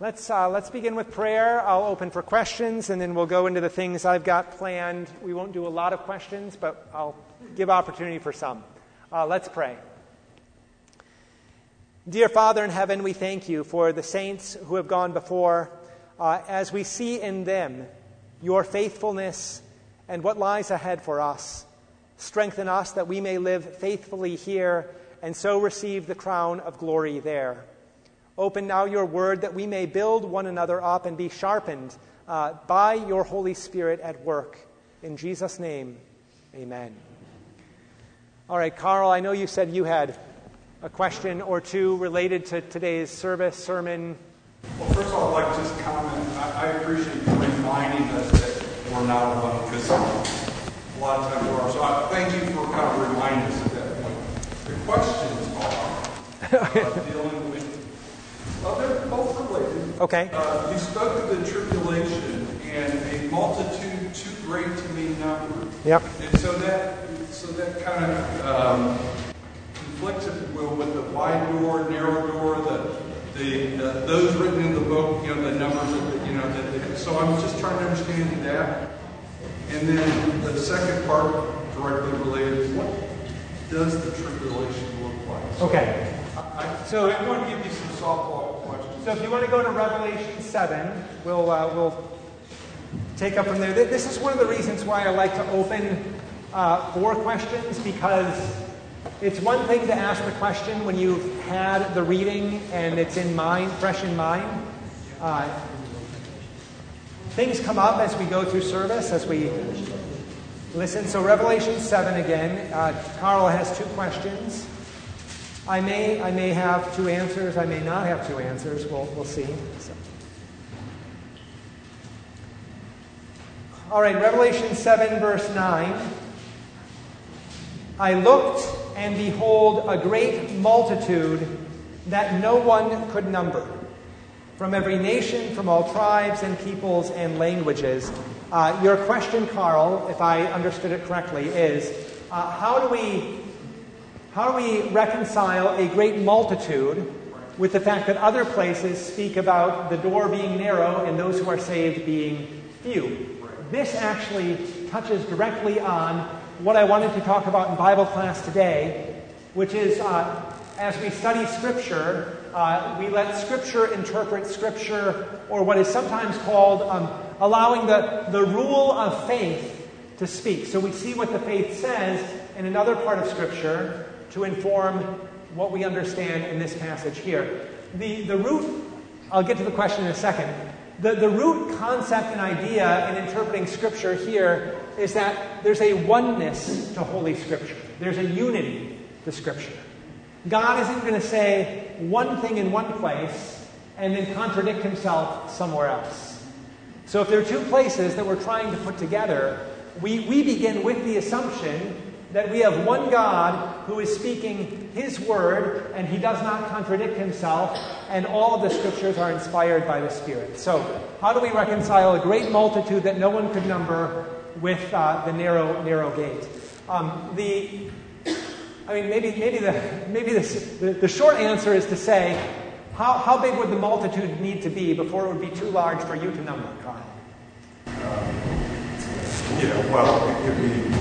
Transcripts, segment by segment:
Let's begin with prayer. I'll open for questions, and then we'll go into the things I've got planned. We won't do a lot of questions, but I'll give opportunity for some. Let's pray. Dear Father in heaven, we thank you for the saints who have gone before, as we see in them your faithfulness and what lies ahead for us. Strengthen us that we may live faithfully here and so receive the crown of glory there. Open now your word that we may build one another up and be sharpened by your Holy Spirit at work. In Jesus' name, amen. All right, Carl, I know you said you had a question or two related to today's sermon. Well, first of all, I'd like to just comment. I appreciate you reminding us that we're not alone, because a lot of times we are. So I thank you for kind of reminding us at that point. The questions are dealing with, well, they're both related. Okay. You spoke of the tribulation and a multitude too great to be numbered. Yep. And so that kind of conflicts, if you will, with the wide door, narrow door, those written in the book, the numbers of the, so I'm just trying to understand that. And then the second part, directly related, is what does the tribulation look like? Okay. So I want to give you some softball questions. So if you want to go to Revelation 7, we'll take up from there. This is one of the reasons why I like to open for questions, because it's one thing to ask the question when you've had the reading and it's in mind, fresh in mind. Things come up as we go through service, as we listen. So Revelation 7 again. Carl has two questions. I may have two answers. I may not have two answers. We'll see. So. All right, Revelation 7, verse 9. I looked, and behold, a great multitude that no one could number, from every nation, from all tribes and peoples and languages. Your question, Carl, if I understood it correctly, is how do we reconcile a great multitude with the fact that other places speak about the door being narrow and those who are saved being few? This actually touches directly on what I wanted to talk about in Bible class today, which is as we study Scripture, we let Scripture interpret Scripture, or what is sometimes called allowing the rule of faith to speak. So we see what the faith says in another part of Scripture to inform what we understand in this passage here. The root, I'll get to the question in a second, the root concept and idea in interpreting Scripture here is that there's a oneness to Holy Scripture. There's a unity to Scripture. God isn't going to say one thing in one place and then contradict himself somewhere else. So if there are two places that we're trying to put together, we begin with the assumption that we have one God who is speaking his word, and he does not contradict himself, and all of the Scriptures are inspired by the Spirit. So how do we reconcile a great multitude that no one could number with the narrow gate? The short answer is to say, how big would the multitude need to be before it would be too large for you to number, Carl? It could be.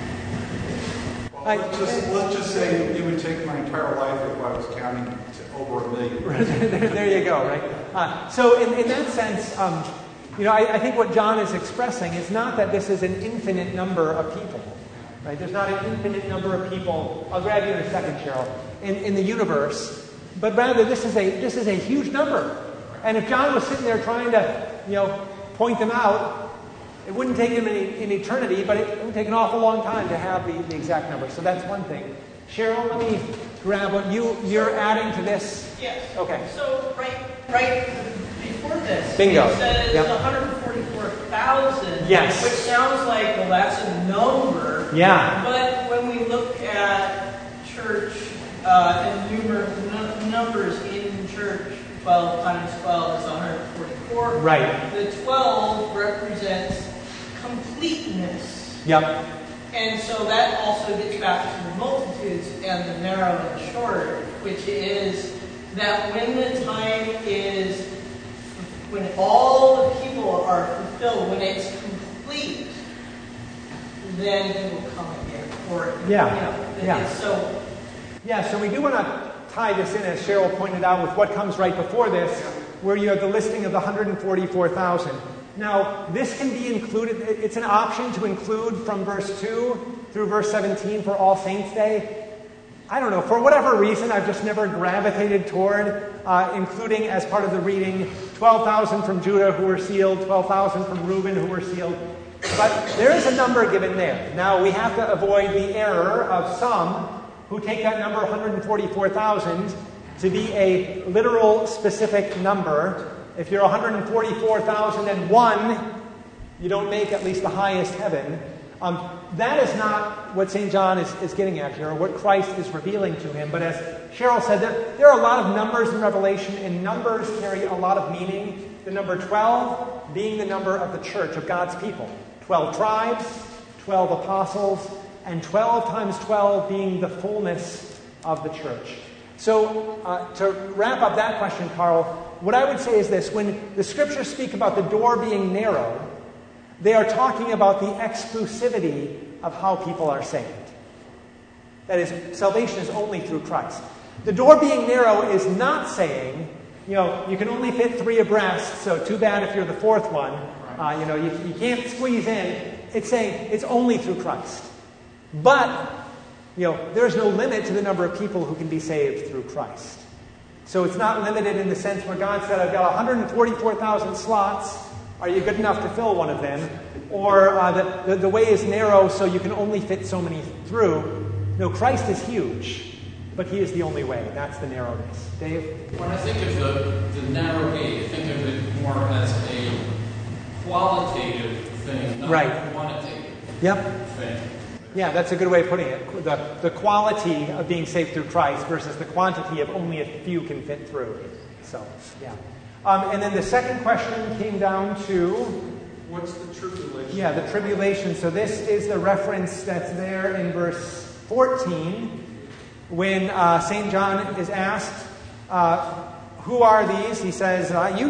Let's just say it would take my entire life if I was counting to over 1 million. There you go, right? So in that sense, I think what John is expressing is not that this is an infinite number of people. Right? There's not an infinite number of people. I'll grab you in a second, Cheryl. In the universe, but rather this is a huge number. And if John was sitting there trying to point them out, it wouldn't take him an eternity, but it would take an awful long time to have the exact number. So that's one thing. Cheryl, let me grab what you're adding to this. Yes. Okay. So right before this, Bingo. It says Yep. 144,000. Yes. Which sounds like, well, that's a number. Yeah. But when we look at church and numbers in church, 12 times 12 is 144. Right. The 12 represents completeness. Yep. And so that also gets back to the multitudes and the narrow and short, which is that when the time is it's complete, then he will come again. Or, Yeah. So we do want to tie this in, as Cheryl pointed out, with what comes right before this, where you have the listing of the 144,000. Now, this can be included, it's an option to include from verse 2 through verse 17 for All Saints' Day. I don't know, for whatever reason, I've just never gravitated toward including as part of the reading 12,000 from Judah who were sealed, 12,000 from Reuben who were sealed. But there is a number given there. Now, we have to avoid the error of some who take that number 144,000 to be a literal specific number. If you're 144,001, you don't make at least the highest heaven. That is not what St. John is getting at here, or what Christ is revealing to him. But as Cheryl said, there are a lot of numbers in Revelation, and numbers carry a lot of meaning. The number 12 being the number of the church, of God's people. 12 tribes, 12 apostles, and 12 times 12 being the fullness of the church. So, to wrap up that question, Carl, what I would say is this. When the scriptures speak about the door being narrow, they are talking about the exclusivity of how people are saved. That is, salvation is only through Christ. The door being narrow is not saying, you can only fit 3 abreast, so too bad if you're the 4th one. You can't squeeze in. It's saying it's only through Christ. But, there's no limit to the number of people who can be saved through Christ. So it's not limited in the sense where God said, I've got 144,000 slots. Are you good enough to fill one of them? Or the way is narrow, so you can only fit so many through. No, Christ is huge, but he is the only way. That's the narrowness. Dave? When I think of the narrow gate, I think of it more as a qualitative thing, not a quantitative thing. Yeah, that's a good way of putting it. The quality of being saved through Christ versus the quantity of only a few can fit through. So, yeah. And then the second question came down to... What's the tribulation? Yeah, the tribulation. So this is the reference that's there in verse 14 when St. John is asked, who are these? He says,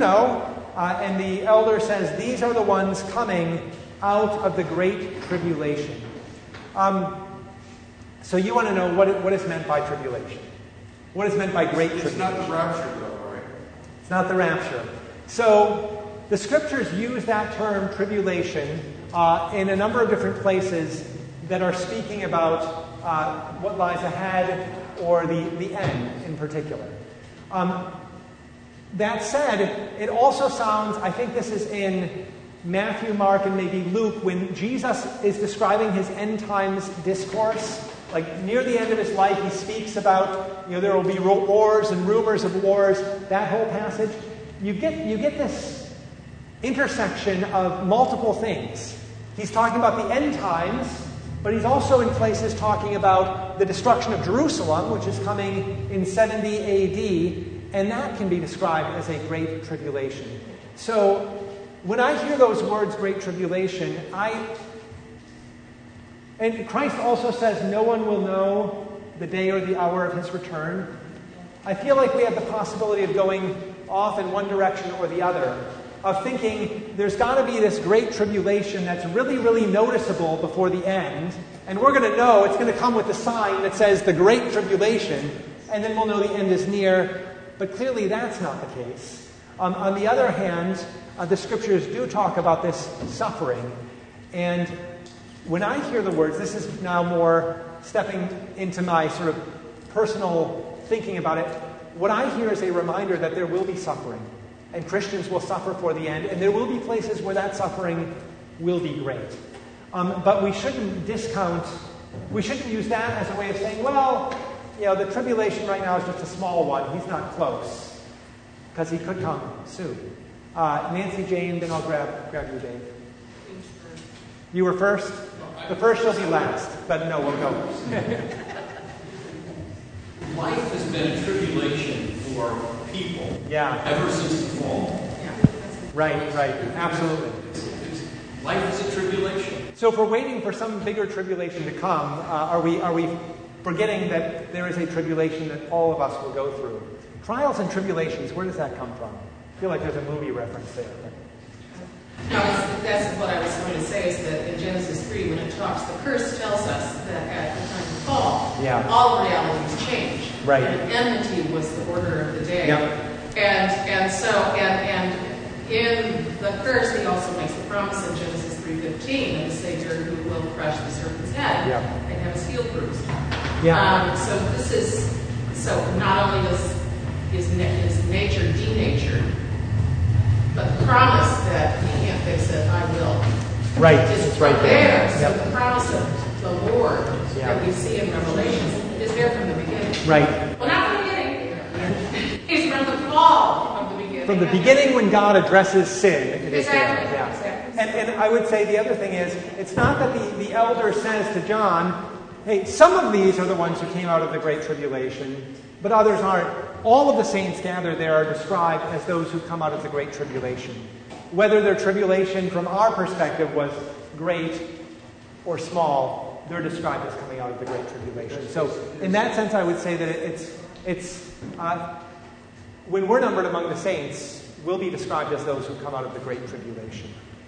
and the elder says, these are the ones coming out of the great tribulation. So you want to know what is meant by tribulation. What is meant by great tribulation? It's not the rapture, though, right? It's not the rapture. So the scriptures use that term tribulation in a number of different places that are speaking about what lies ahead or the end in particular. That said, it also sounds, I think this is in Matthew, Mark, and maybe Luke, when Jesus is describing his end times discourse, like near the end of his life, he speaks about, there will be wars and rumors of wars, that whole passage. You get this intersection of multiple things. He's talking about the end times, but he's also in places talking about the destruction of Jerusalem, which is coming in 70 AD, and that can be described as a great tribulation. So when I hear those words, great tribulation, and Christ also says no one will know the day or the hour of his return. I feel like we have the possibility of going off in one direction or the other, of thinking there's got to be this great tribulation that's really, really noticeable before the end, and we're going to know it's going to come with a sign that says the great tribulation, and then we'll know the end is near. But clearly that's not the case. On the other hand, the scriptures do talk about this suffering, and when I hear the words, this is now more stepping into my sort of personal thinking about it. What I hear is a reminder that there will be suffering, and Christians will suffer for the end, and there will be places where that suffering will be great. But we shouldn't use that as a way of saying, well, the tribulation right now is just a small one. He's not close, because he could come soon. Nancy, Jane, then I'll grab you, Dave. You were first? The first shall be last, but no, we'll go. Life has been a tribulation for people ever since the fall. Right, absolutely. Life is a tribulation. So if we're waiting for some bigger tribulation to come, are we forgetting that there is a tribulation that all of us will go through? Trials and tribulations, where does that come from? I feel like there's a movie reference there. No, that's what I was going to say, is that in Genesis 3, when it talks, the curse tells us that at the time of the fall, all realities change. Right. And enmity was the order of the day. Yep. And in the curse, he also makes the promise in Genesis 3:15 of the Savior who will crush the serpent's head and have his heel bruised. Yeah. So not only is nature denatured, but the promise that he can't fix it, I will. Right. Is right there. So the promise of the Lord that we see in Revelation is there from the beginning. Right. Well, not from the beginning. It's from the fall of the beginning. From the beginning when God addresses sin. It is Exactly. there. Yeah. Exactly. And I would say the other thing is, it's not that the elder says to John, hey, some of these are the ones who came out of the Great Tribulation, but others aren't. All of the saints gathered there are described as those who come out of the Great Tribulation. Whether their tribulation from our perspective was great or small, they're described as coming out of the Great Tribulation. So in that sense, I would say that it's when we're numbered among the saints, we'll be described as those who come out of the Great Tribulation.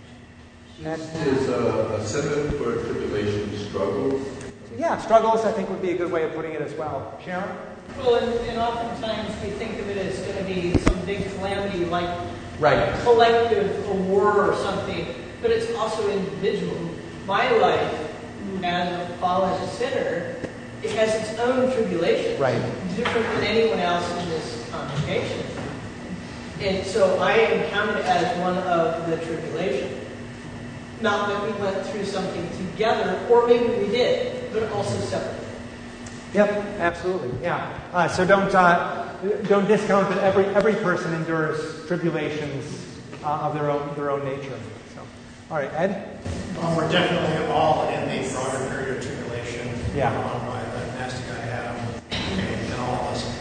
Is a synonym for tribulation struggle? Yeah, struggles I think would be a good way of putting it as well. Sharon? Well, and oftentimes we think of it as going to be some big calamity like Right. collective, a war or something, but it's also individual. My life, as a fallen sinner, it has its own tribulation, Right. different than anyone else in this congregation. And so I am counted as one of the tribulation. Not that we went through something together, or maybe we did, but also separately. Yep, absolutely. Yeah. So don't discount that every person endures tribulations of their own nature. So, all right, Ed. Well, we're definitely all in the broader period of tribulation. Yeah. By the nasty guy Adam and all of us.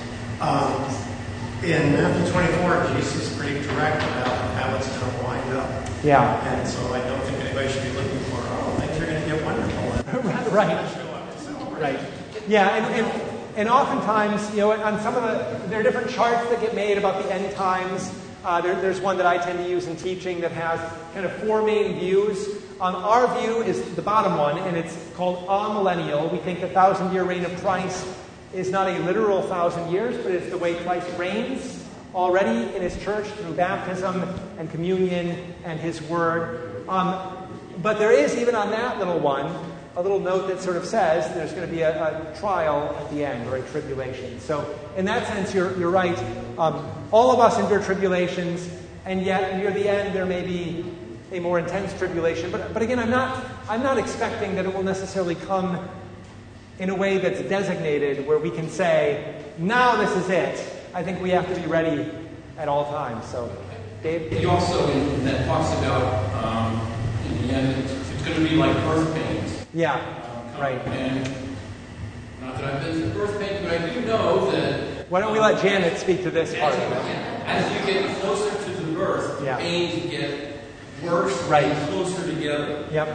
In Matthew 24, Jesus is pretty direct about how it's going to wind up. Yeah. And so I don't think anybody should be looking for, things are going to get wonderful. Right. Right. Yeah, and oftentimes, on some of there are different charts that get made about the end times. There's one that I tend to use in teaching that has kind of four main views. Our view is the bottom one, and it's called amillennial. We think the 1,000-year reign of Christ is not a literal 1,000 years, but it's the way Christ reigns already in his church through baptism and communion and his word. But there is, even on that little one, a little note that sort of says there's going to be a trial at the end, or a tribulation. So in that sense, you're right. All of us endure tribulations, and yet near the end there may be a more intense tribulation. But again, I'm not expecting that it will necessarily come in a way that's designated where we can say, now this is it. I think we have to be ready at all times. So, Dave? He also, in that talks about, in the end, it's going to be like birth pains. Yeah, right. And not that I've been through birth pains, but I do know that... Why don't we let Janet speak to this part of it? As you get closer to the birth, the pains get worse and closer together. Yep.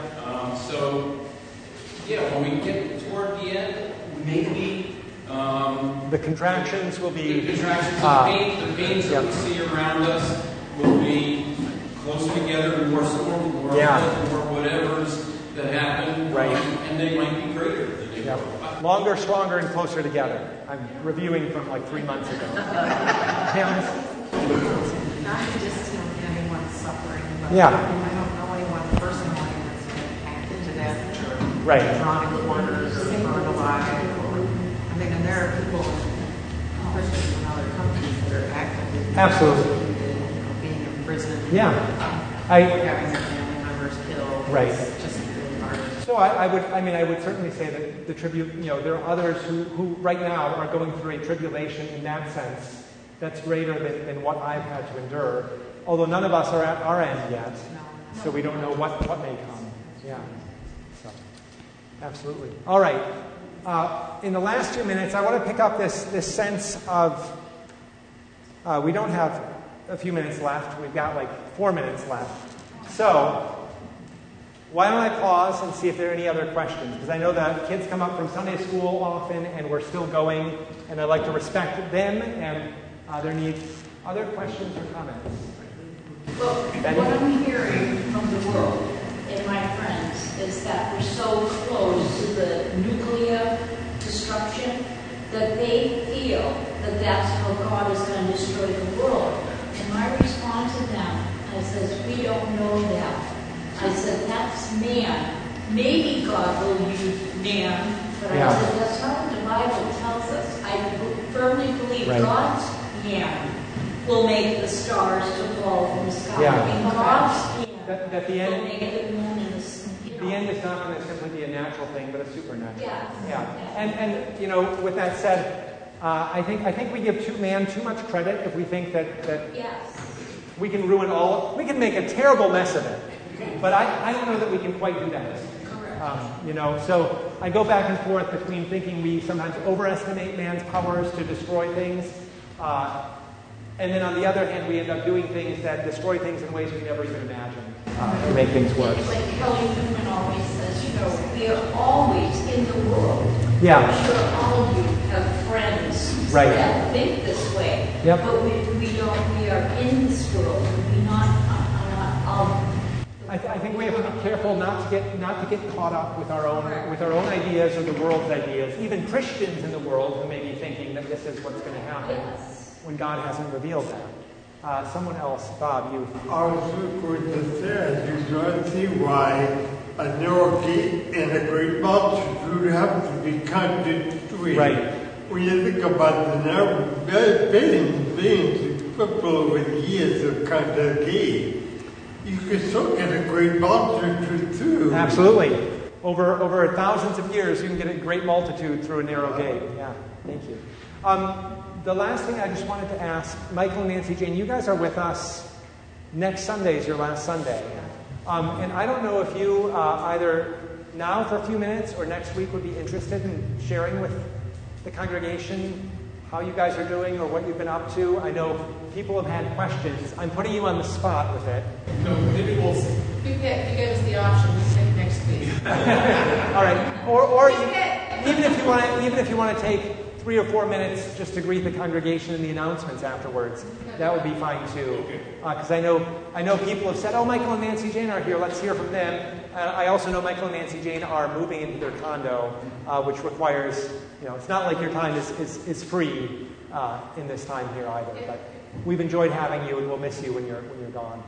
When we get toward the end, maybe... the contractions will be... The pains that we see around us will be closer together, more storms, more whatever's that happen, and they might be greater than they were. Longer, stronger, and closer together. I'm reviewing from like 3 months ago. Not just anyone suffering, but I don't know anyone personally that's been hacked into that drawn into quarters, burned alive. And there are people, Christians in other countries that are actively being in prison. Yeah. Having their family members killed. Right. It's just really hard. So I would certainly say that there are others who right now are going through a tribulation in that sense that's greater than what I've had to endure. Although none of us are at our end yet, so we don't know what may come. Yeah. So, absolutely. All right. In the last 2 minutes, I want to pick up this sense of we don't have a few minutes left. We've got like 4 minutes left. So why don't I pause and see if there are any other questions? Because I know that kids come up from Sunday school often, and we're still going, and I'd like to respect them and their needs. Other questions or comments? Well, Betty? what I'm hearing from the world and my friends is that we're so close to the nuclear destruction that they feel that that's how God is going to destroy the world. And my response to them, I says, we don't know that. I said, that's man. Maybe God will use man, but I said, that's not what the Bible tells us. I firmly believe God's hand will make the stars to fall from the sky. And God's hand that the end, will make the moon and the end is not going to simply be a natural thing, but a supernatural. Yeah. And you know, with that said, I think we give man too much credit if we think that we can ruin we can make a terrible mess of it. But I don't know that we can quite do that. You know, so I go back and forth between thinking we sometimes overestimate man's powers to destroy things, and then on the other hand, we end up doing things that destroy things in ways we never even imagined to make things worse. It's like Kelly Newman always says, you know, we are always in the world. Yeah. I'm sure all of you have friends that think this way. Yep. But we don't, we are in this world. We're not I think we have to be careful not to get caught up with our own ideas or the world's ideas. Even Christians in the world who may be thinking that this is what's going to happen when God hasn't revealed that. Someone else, Bob, you. I was just going to say, I do not see why a narrow gate and a great multitude have to be contradictory. Right. When you think about the narrow, billions of people over the years have come to the gate. You can still get a great multitude too. Absolutely. Over thousands of years, you can get a great multitude through a narrow gate. Yeah, thank you. The last thing I just wanted to ask, Michael and Nancy Jane, you guys are with us next Sunday is your last Sunday. And I don't know if you either now for a few minutes or next week would be interested in sharing with the congregation how you guys are doing or what you've been up to. I know people have had questions. I'm putting you on the spot with it. No, maybe we'll see. You gave us the option. We take next week. All right. Or even if you want to take 3 or 4 minutes just to greet the congregation and the announcements afterwards, that would be fine too. Because I know people have said, "Oh, Michael and Nancy Jane are here. Let's hear from them." I also know Michael and Nancy Jane are moving into their condo, which requires, it's not like your time is free in this time here either. But we've enjoyed having you, and we'll miss you when you're gone.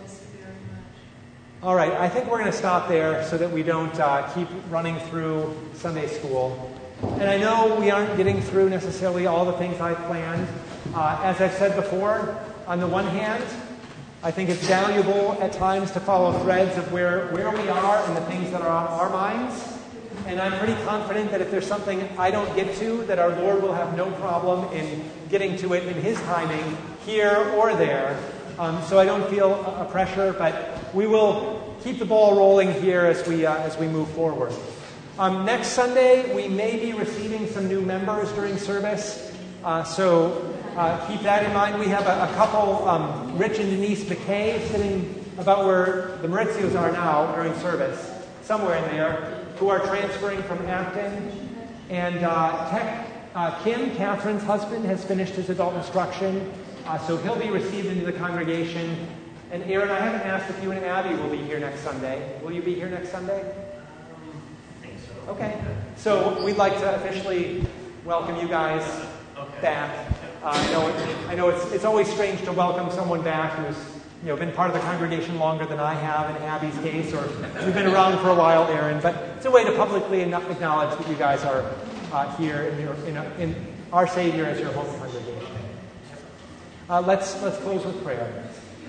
All right, I think we're going to stop there so that we don't keep running through Sunday school. And I know we aren't getting through necessarily all the things I planned. As I've said before, on the one hand, I think it's valuable at times to follow threads of where we are and the things that are on our minds. And I'm pretty confident that if there's something I don't get to, that our Lord will have no problem in getting to it in His timing, here or there. So I don't feel a pressure, but we will keep the ball rolling here as we move forward. Next Sunday, we may be receiving some new members during service, so keep that in mind. We have a couple, Rich and Denise McKay, sitting about where the Mauritius are now during service, somewhere in there, who are transferring from Acton. And Kim, Catherine's husband, has finished his adult instruction, so he'll be received into the congregation. And Aaron, I haven't asked if you and Abby will be here next Sunday. Will you be here next Sunday? Okay, so we'd like to officially welcome you guys back. I know it's always strange to welcome someone back who's been part of the congregation longer than I have in Abby's case, or we've been around for a while, Aaron. But it's a way to publicly acknowledge that you guys are here in our Savior as your home congregation. Let's close with prayer.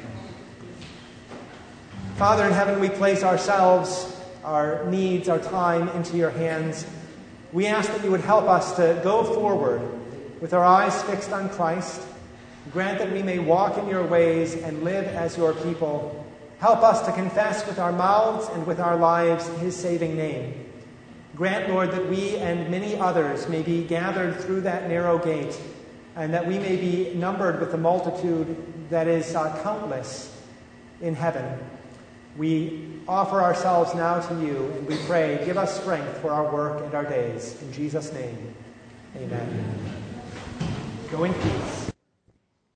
Father in heaven, we place ourselves, our needs, our time into your hands. We ask that you would help us to go forward with our eyes fixed on Christ. Grant that we may walk in your ways and live as your people. Help us to confess with our mouths and with our lives his saving name. Grant, Lord, that we and many others may be gathered through that narrow gate, and that we may be numbered with the multitude that is countless in heaven. We offer ourselves now to you, and we pray, give us strength for our work and our days. In Jesus' name, amen. Go in peace.